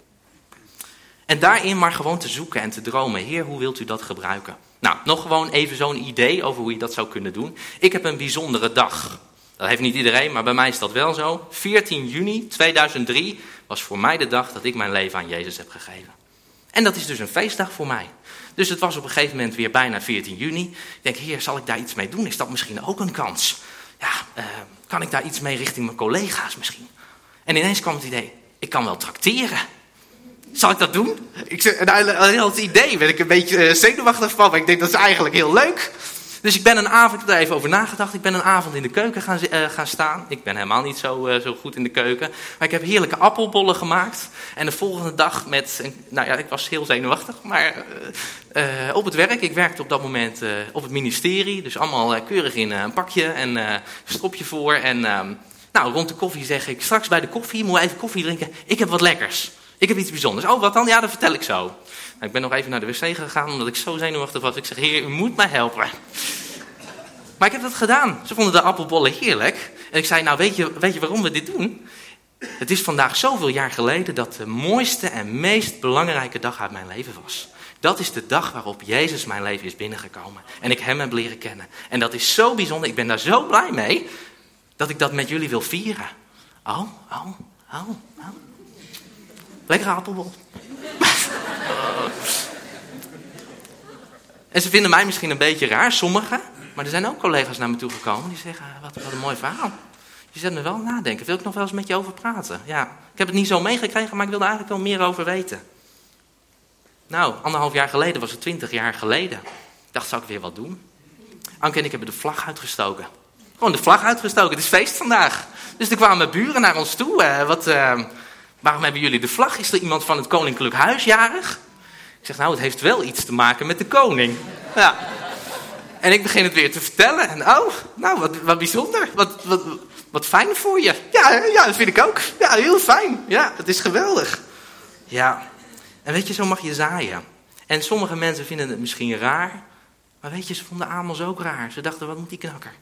En daarin maar gewoon te zoeken en te dromen. Heer, hoe wilt u dat gebruiken? Nou, nog gewoon even zo'n idee over hoe je dat zou kunnen doen. Ik heb een bijzondere dag. Dat heeft niet iedereen, maar bij mij is dat wel zo. 14 juni 2003 was voor mij de dag dat ik mijn leven aan Jezus heb gegeven. En dat is dus een feestdag voor mij. Dus het was op een gegeven moment weer bijna 14 juni. Ik denk, Heer, zal ik daar iets mee doen? Is dat misschien ook een kans? Ja, kan ik daar iets mee richting mijn collega's misschien? En ineens kwam het idee, ik kan wel trakteren. Zal ik dat doen? Het idee ben ik een beetje zenuwachtig van, maar ik denk dat is eigenlijk heel leuk. Dus ik ben een avond, ik heb daar even over nagedacht, ik ben een avond in de keuken gaan staan. Ik ben helemaal niet zo goed in de keuken. Maar ik heb heerlijke appelbollen gemaakt. En de volgende dag ik was heel zenuwachtig, maar op het werk. Ik werkte op dat moment op het ministerie, dus allemaal keurig in een pakje en stropje voor. En rond de koffie zeg ik, straks bij de koffie, moet even koffie drinken, ik heb wat lekkers. Ik heb iets bijzonders. Oh, wat dan? Ja, dat vertel ik zo. Nou, ik ben nog even naar de wc gegaan, omdat ik zo zenuwachtig was. Ik zeg, Heer, u moet mij helpen. Maar ik heb dat gedaan. Ze vonden de appelbollen heerlijk. En ik zei, nou, weet je waarom we dit doen? Het is vandaag zoveel jaar geleden dat de mooiste en meest belangrijke dag uit mijn leven was. Dat is de dag waarop Jezus mijn leven is binnengekomen. En ik hem heb leren kennen. En dat is zo bijzonder. Ik ben daar zo blij mee, dat ik dat met jullie wil vieren. Oh. Lekkere appelbol. En ze vinden mij misschien een beetje raar, sommigen. Maar er zijn ook collega's naar me toe gekomen die zeggen, wat een mooi verhaal. Je zet me wel nadenken. Wil ik nog wel eens met je over praten? Ja, ik heb het niet zo meegekregen, maar ik wilde eigenlijk wel meer over weten. Nou, 1,5 jaar geleden was het 20 jaar geleden. Ik dacht, zou ik weer wat doen? Anke en ik hebben de vlag uitgestoken. Gewoon de vlag uitgestoken. Het is feest vandaag. Dus er kwamen buren naar ons toe. Waarom hebben jullie de vlag? Is er iemand van het Koninklijk Huis jarig? Ik zeg, nou, het heeft wel iets te maken met de koning. Ja. En ik begin het weer te vertellen. En wat bijzonder. Wat fijn voor je. Ja, dat vind ik ook. Ja, heel fijn. Ja, het is geweldig. Ja. En weet je, zo mag je zaaien. En sommige mensen vinden het misschien raar. Maar weet je, ze vonden Amos ook raar. Ze dachten, wat moet die knakker?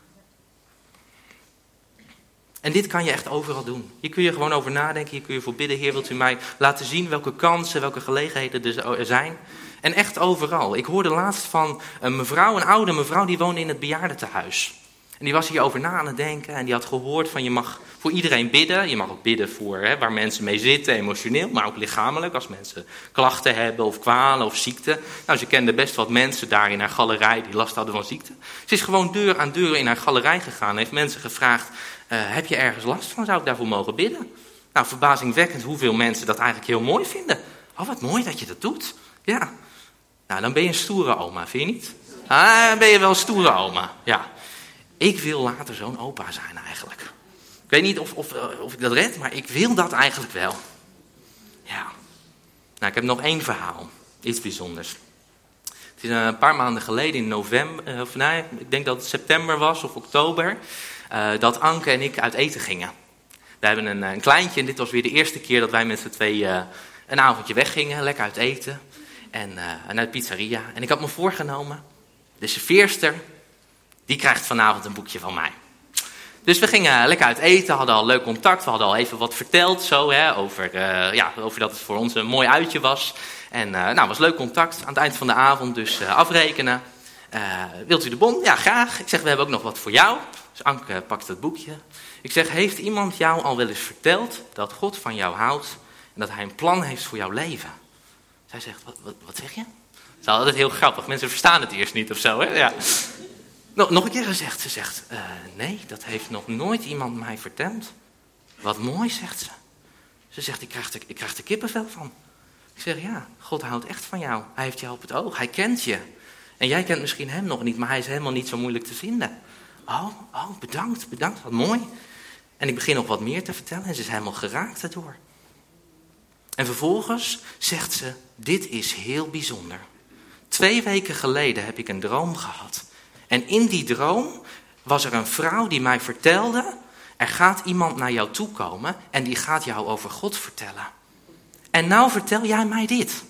En dit kan je echt overal doen. Hier kun je gewoon over nadenken. Hier kun je voor bidden. Heer, wilt u mij laten zien welke kansen, welke gelegenheden er zijn? En echt overal. Ik hoorde laatst van een oude mevrouw, die woonde in het bejaardentehuis. En die was hierover na aan het denken. En die had gehoord van, je mag voor iedereen bidden. Je mag ook bidden voor waar mensen mee zitten, emotioneel. Maar ook lichamelijk, als mensen klachten hebben of kwalen of ziekte. Nou, ze kende best wat mensen daar in haar galerij die last hadden van ziekte. Ze is gewoon deur aan deur in haar galerij gegaan. En heeft mensen gevraagd, heb je ergens last van? Zou ik daarvoor mogen bidden? Nou, verbazingwekkend hoeveel mensen dat eigenlijk heel mooi vinden. Oh, wat mooi dat je dat doet. Ja. Nou, dan ben je een stoere oma, vind je niet? Dan ben je wel een stoere oma, ja. Ik wil later zo'n opa zijn eigenlijk. Ik weet niet of ik dat red, maar ik wil dat eigenlijk wel. Ja. Nou, ik heb nog 1 verhaal. Iets bijzonders. Het is een paar maanden geleden in november, ik denk dat het september was of oktober, dat Anke en ik uit eten gingen. We hebben een kleintje en dit was weer de eerste keer dat wij met z'n twee een avondje weggingen, lekker uit eten. En naar de pizzeria. En ik had me voorgenomen, de serveerster, die krijgt vanavond een boekje van mij. Dus we gingen lekker uit eten, hadden al leuk contact. We hadden al even wat verteld zo, over dat het voor ons een mooi uitje was. En was leuk contact. Aan het eind van de avond dus afrekenen. Wilt u de bon? Ja, graag. Ik zeg, we hebben ook nog wat voor jou. Dus Anke pakt het boekje. Ik zeg, heeft iemand jou al wel eens verteld dat God van jou houdt en dat hij een plan heeft voor jouw leven? Zij zegt, wat zeg je? Dat is altijd heel grappig. Mensen verstaan het eerst niet of zo, hè? Ja. Nog een keer gezegd. Ze zegt, nee, dat heeft nog nooit iemand mij verteld. Wat mooi, zegt ze. Ze zegt, ik krijg er kippenvel van. Ik zeg, ja, God houdt echt van jou. Hij heeft jou op het oog. Hij kent je. En jij kent misschien hem nog niet, maar hij is helemaal niet zo moeilijk te vinden. Oh, bedankt, wat mooi. En ik begin nog wat meer te vertellen en ze is helemaal geraakt daardoor. En vervolgens zegt ze, dit is heel bijzonder. 2 weken geleden heb ik een droom gehad. En in die droom was er een vrouw die mij vertelde, er gaat iemand naar jou toe komen en die gaat jou over God vertellen. En nou vertel jij mij dit.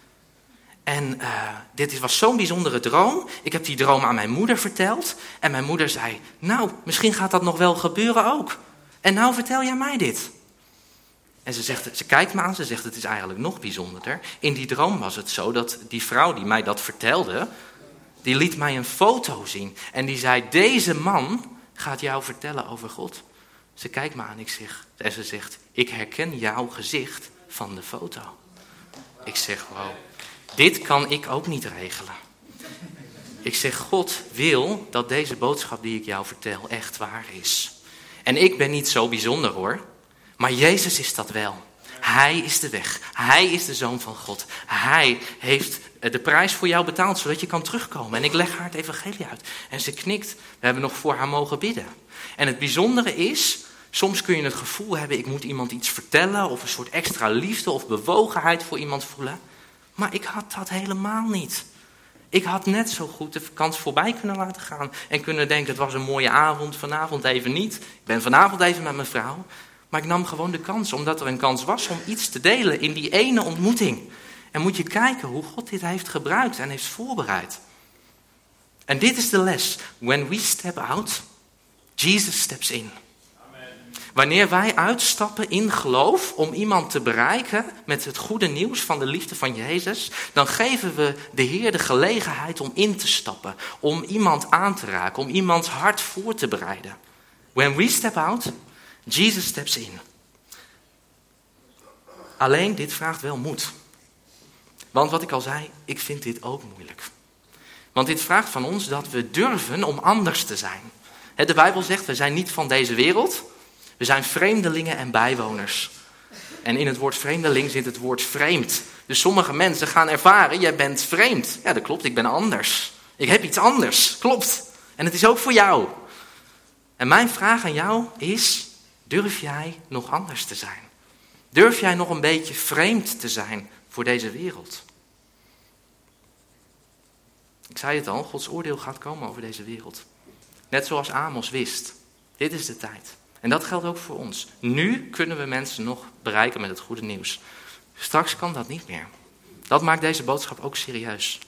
En dit was zo'n bijzondere droom. Ik heb die droom aan mijn moeder verteld. En mijn moeder zei, nou, misschien gaat dat nog wel gebeuren ook. En nou vertel jij mij dit. En ze kijkt me aan, ze zegt, het is eigenlijk nog bijzonderder. In die droom was het zo dat die vrouw die mij dat vertelde, die liet mij een foto zien. En die zei, deze man gaat jou vertellen over God. Ze kijkt me aan en ze zegt, ik herken jouw gezicht van de foto. Ik zeg, wow, dit kan ik ook niet regelen. Ik zeg, God wil dat deze boodschap die ik jou vertel echt waar is. En ik ben niet zo bijzonder hoor, maar Jezus is dat wel. Hij is de weg. Hij is de Zoon van God. Hij heeft de prijs voor jou betaald, zodat je kan terugkomen. En ik leg haar het evangelie uit. En ze knikt. We hebben nog voor haar mogen bidden. En het bijzondere is, soms kun je het gevoel hebben, ik moet iemand iets vertellen, of een soort extra liefde of bewogenheid voor iemand voelen. Maar ik had dat helemaal niet. Ik had net zo goed de kans voorbij kunnen laten gaan. En kunnen denken, het was een mooie avond, vanavond even niet. Ik ben vanavond even met mijn vrouw. Maar ik nam gewoon de kans, omdat er een kans was om iets te delen in die ene ontmoeting. En moet je kijken hoe God dit heeft gebruikt en heeft voorbereid. En dit is de les. When we step out, Jesus steps in. Wanneer wij uitstappen in geloof om iemand te bereiken met het goede nieuws van de liefde van Jezus, dan geven we de Heer de gelegenheid om in te stappen, om iemand aan te raken, om iemands hart voor te bereiden. When we step out, Jesus steps in. Alleen dit vraagt wel moed. Want wat ik al zei, ik vind dit ook moeilijk. Want dit vraagt van ons dat we durven om anders te zijn. De Bijbel zegt, we zijn niet van deze wereld. We zijn vreemdelingen en bijwoners. En in het woord vreemdeling zit het woord vreemd. Dus sommige mensen gaan ervaren, jij bent vreemd. Ja, dat klopt, ik ben anders. Ik heb iets anders, klopt. En het is ook voor jou. En mijn vraag aan jou is, durf jij nog anders te zijn? Durf jij nog een beetje vreemd te zijn voor deze wereld? Ik zei het al, Gods oordeel gaat komen over deze wereld. Net zoals Amos wist. Dit is de tijd. En dat geldt ook voor ons. Nu kunnen we mensen nog bereiken met het goede nieuws. Straks kan dat niet meer. Dat maakt deze boodschap ook serieus.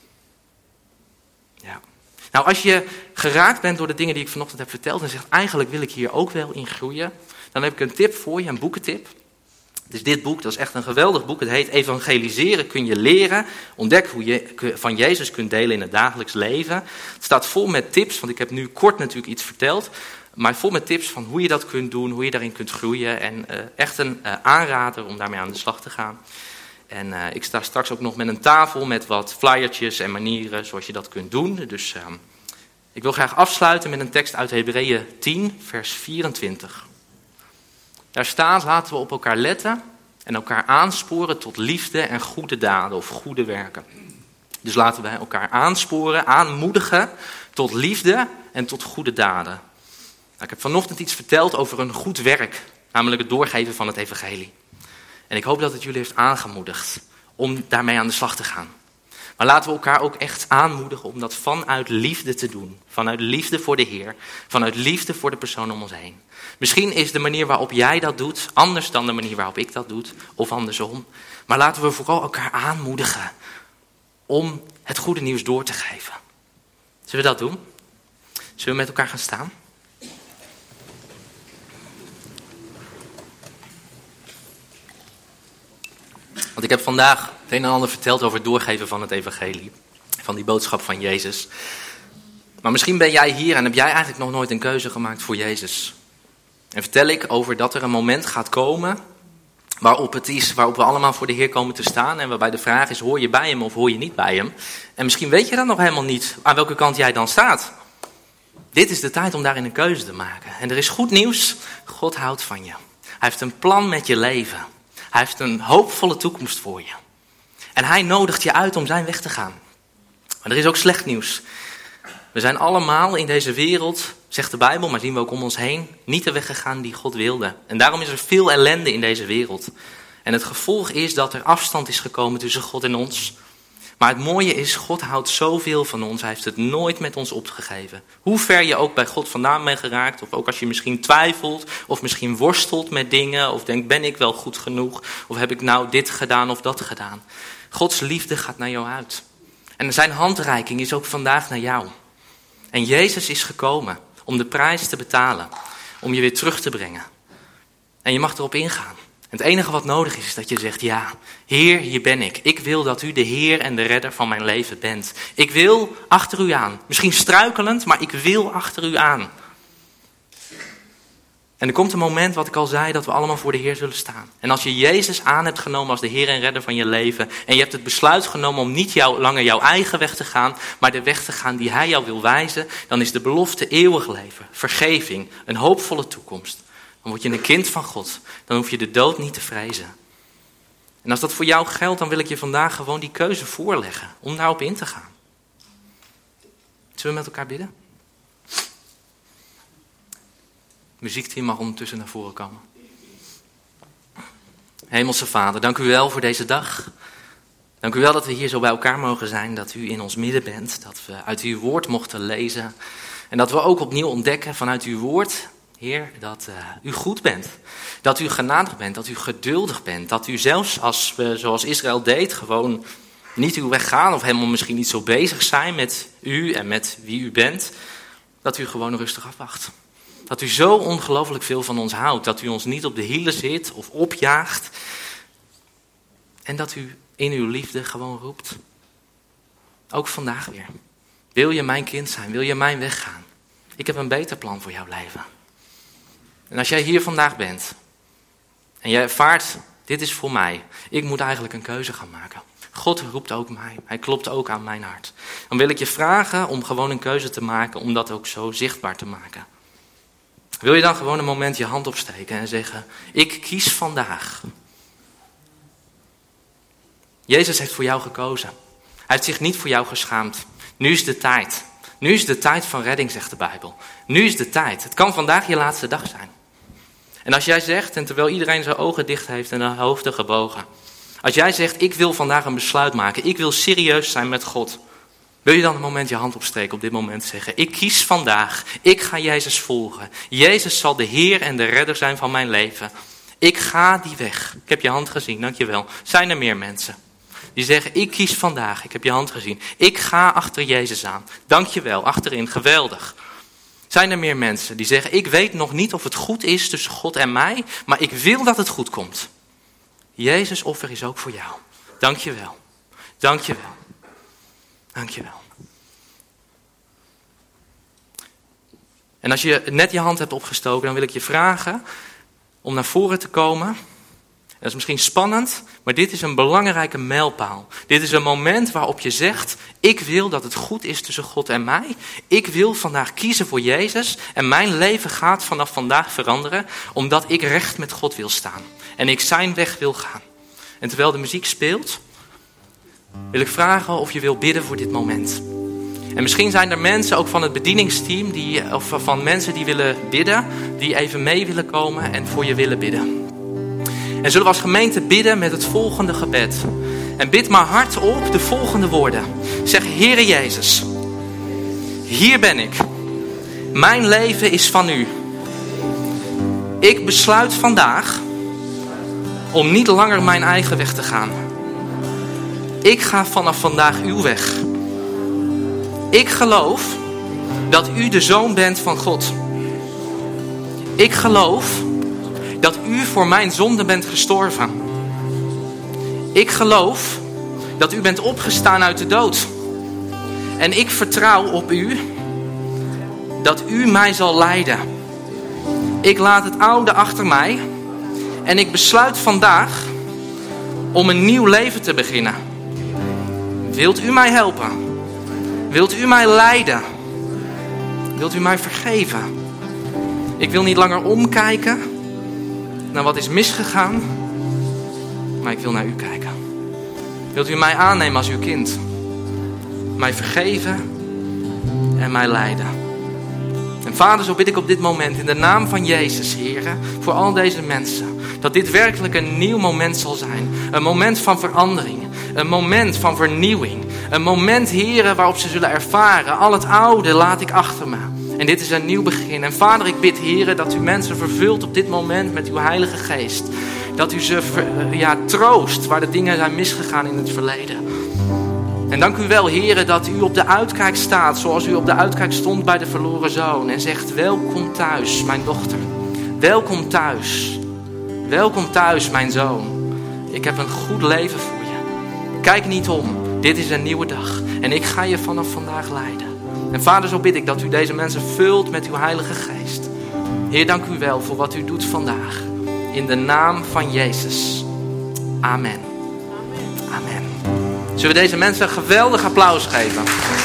Ja. Nou, als je geraakt bent door de dingen die ik vanochtend heb verteld en zegt, eigenlijk wil ik hier ook wel in groeien, dan heb ik een tip voor je, een boekentip. Dus dit boek, dat is echt een geweldig boek. Het heet Evangeliseren kun je leren. Ontdek hoe je van Jezus kunt delen in het dagelijks leven. Het staat vol met tips, want ik heb nu kort natuurlijk iets verteld. Maar vol met tips van hoe je dat kunt doen, hoe je daarin kunt groeien. En echt een aanrader om daarmee aan de slag te gaan. En ik sta straks ook nog met een tafel met wat flyertjes en manieren zoals je dat kunt doen. Dus ik wil graag afsluiten met een tekst uit Hebreeën 10, vers 24. Daar staat, laten we op elkaar letten en elkaar aansporen tot liefde en goede daden of goede werken. Dus laten we elkaar aansporen, aanmoedigen tot liefde en tot goede daden. Nou, ik heb vanochtend iets verteld over een goed werk, namelijk het doorgeven van het evangelie. En ik hoop dat het jullie heeft aangemoedigd om daarmee aan de slag te gaan. Maar laten we elkaar ook echt aanmoedigen om dat vanuit liefde te doen. Vanuit liefde voor de Heer, vanuit liefde voor de persoon om ons heen. Misschien is de manier waarop jij dat doet anders dan de manier waarop ik dat doe, of andersom. Maar laten we vooral elkaar aanmoedigen om het goede nieuws door te geven. Zullen we dat doen? Zullen we met elkaar gaan staan? Want ik heb vandaag het een en ander verteld over het doorgeven van het evangelie. Van die boodschap van Jezus. Maar misschien ben jij hier en heb jij eigenlijk nog nooit een keuze gemaakt voor Jezus. En vertel ik over dat er een moment gaat komen waarop we allemaal voor de Heer komen te staan. En waarbij de vraag is, hoor je bij hem of hoor je niet bij hem? En misschien weet je dan nog helemaal niet aan welke kant jij dan staat. Dit is de tijd om daarin een keuze te maken. En er is goed nieuws, God houdt van je. Hij heeft een plan met je leven. Hij heeft een hoopvolle toekomst voor je. En hij nodigt je uit om zijn weg te gaan. Maar er is ook slecht nieuws. We zijn allemaal in deze wereld, zegt de Bijbel, maar zien we ook om ons heen, niet de weg gegaan die God wilde. En daarom is er veel ellende in deze wereld. En het gevolg is dat er afstand is gekomen tussen God en ons. Maar het mooie is, God houdt zoveel van ons. Hij heeft het nooit met ons opgegeven. Hoe ver je ook bij God vandaan bent geraakt, of ook als je misschien twijfelt, of misschien worstelt met dingen, of denkt, ben ik wel goed genoeg, of heb ik nou dit gedaan of dat gedaan. Gods liefde gaat naar jou uit. En zijn handreiking is ook vandaag naar jou. En Jezus is gekomen om de prijs te betalen, om je weer terug te brengen. En je mag erop ingaan. En het enige wat nodig is dat je zegt, ja, Heer, hier ben ik. Ik wil dat u de Heer en de redder van mijn leven bent. Ik wil achter u aan. Misschien struikelend, maar ik wil achter u aan. En er komt een moment, wat ik al zei, dat we allemaal voor de Heer zullen staan. En als je Jezus aan hebt genomen als de Heer en redder van je leven, en je hebt het besluit genomen om niet langer jouw eigen weg te gaan, maar de weg te gaan die hij jou wil wijzen, dan is de belofte eeuwig leven, vergeving, een hoopvolle toekomst. Dan word je een kind van God. Dan hoef je de dood niet te vrezen. En als dat voor jou geldt, dan wil ik je vandaag gewoon die keuze voorleggen om daarop in te gaan. Zullen we met elkaar bidden? Muziekteam mag ondertussen naar voren komen. Hemelse Vader, dank u wel voor deze dag. Dank u wel dat we hier zo bij elkaar mogen zijn, dat u in ons midden bent, dat we uit uw woord mochten lezen. En dat we ook opnieuw ontdekken vanuit uw woord, Heer, dat u goed bent. Dat u genadig bent, dat u geduldig bent. Dat u zelfs als we, zoals Israël deed, gewoon niet uw weg gaan of helemaal misschien niet zo bezig zijn met u en met wie u bent. Dat u gewoon rustig afwacht. Dat u zo ongelooflijk veel van ons houdt. Dat u ons niet op de hielen zit of opjaagt. En dat u in uw liefde gewoon roept. Ook vandaag weer. Wil je mijn kind zijn? Wil je mijn weg gaan? Ik heb een beter plan voor jouw leven. En als jij hier vandaag bent. En jij ervaart, dit is voor mij. Ik moet eigenlijk een keuze gaan maken. God roept ook mij. Hij klopt ook aan mijn hart. Dan wil ik je vragen om gewoon een keuze te maken. Om dat ook zo zichtbaar te maken. Wil je dan gewoon een moment je hand opsteken en zeggen. Ik kies vandaag. Jezus heeft voor jou gekozen. Hij heeft zich niet voor jou geschaamd. Nu is de tijd. Nu is de tijd van redding, zegt de Bijbel. Nu is de tijd. Het kan vandaag je laatste dag zijn. En als jij zegt, en terwijl iedereen zijn ogen dicht heeft en de hoofden gebogen. Als jij zegt, ik wil vandaag een besluit maken. Ik wil serieus zijn met God. Wil je dan een moment je hand opsteken op dit moment zeggen. Ik kies vandaag. Ik ga Jezus volgen. Jezus zal de Heer en de redder zijn van mijn leven. Ik ga die weg. Ik heb je hand gezien, dankjewel. Zijn er meer mensen? Die zeggen, ik kies vandaag. Ik heb je hand gezien. Ik ga achter Jezus aan. Dankjewel, achterin, geweldig. Zijn er meer mensen die zeggen, ik weet nog niet of het goed is tussen God en mij, maar ik wil dat het goed komt. Jezus' offer is ook voor jou. Dankjewel. Dankjewel. Dankjewel. En als je net je hand hebt opgestoken, dan wil ik je vragen om naar voren te komen. Dat is misschien spannend, maar dit is een belangrijke mijlpaal. Dit is een moment waarop je zegt, ik wil dat het goed is tussen God en mij. Ik wil vandaag kiezen voor Jezus en mijn leven gaat vanaf vandaag veranderen, omdat ik recht met God wil staan. En ik zijn weg wil gaan. En terwijl de muziek speelt, wil ik vragen of je wil bidden voor dit moment. En misschien zijn er mensen, ook van het bedieningsteam, of van mensen die willen bidden, die even mee willen komen en voor je willen bidden. En zullen we als gemeente bidden met het volgende gebed. En bid maar hardop de volgende woorden. Zeg, Heere Jezus, hier ben ik. Mijn leven is van u. Ik besluit vandaag om niet langer mijn eigen weg te gaan. Ik ga vanaf vandaag uw weg. Ik geloof dat u de Zoon bent van God. Ik geloof dat u voor mijn zonde bent gestorven. Ik geloof dat u bent opgestaan uit de dood. En ik vertrouw op u dat u mij zal leiden. Ik laat het oude achter mij en ik besluit vandaag om een nieuw leven te beginnen. Wilt u mij helpen? Wilt u mij leiden? Wilt u mij vergeven? Ik wil niet langer omkijken naar wat is misgegaan, maar ik wil naar u kijken. Wilt u mij aannemen als uw kind? Mij vergeven en mij leiden. En Vader, zo bid ik op dit moment in de naam van Jezus, Heere, voor al deze mensen, dat dit werkelijk een nieuw moment zal zijn. Een moment van verandering. Een moment van vernieuwing. Een moment, Heere, waarop ze zullen ervaren, al het oude laat ik achter me. En dit is een nieuw begin. En Vader, ik bid, Heere, dat u mensen vervult op dit moment met uw Heilige Geest. Dat u ze troost waar de dingen zijn misgegaan in het verleden. En dank u wel, Heere, dat u op de uitkijk staat zoals u op de uitkijk stond bij de verloren zoon. En zegt, welkom thuis, mijn dochter. Welkom thuis. Welkom thuis, mijn zoon. Ik heb een goed leven voor je. Kijk niet om. Dit is een nieuwe dag. En ik ga je vanaf vandaag leiden. En Vader, zo bid ik dat u deze mensen vult met uw Heilige Geest. Heer, dank u wel voor wat u doet vandaag. In de naam van Jezus. Amen. Amen. Zullen we deze mensen een geweldig applaus geven?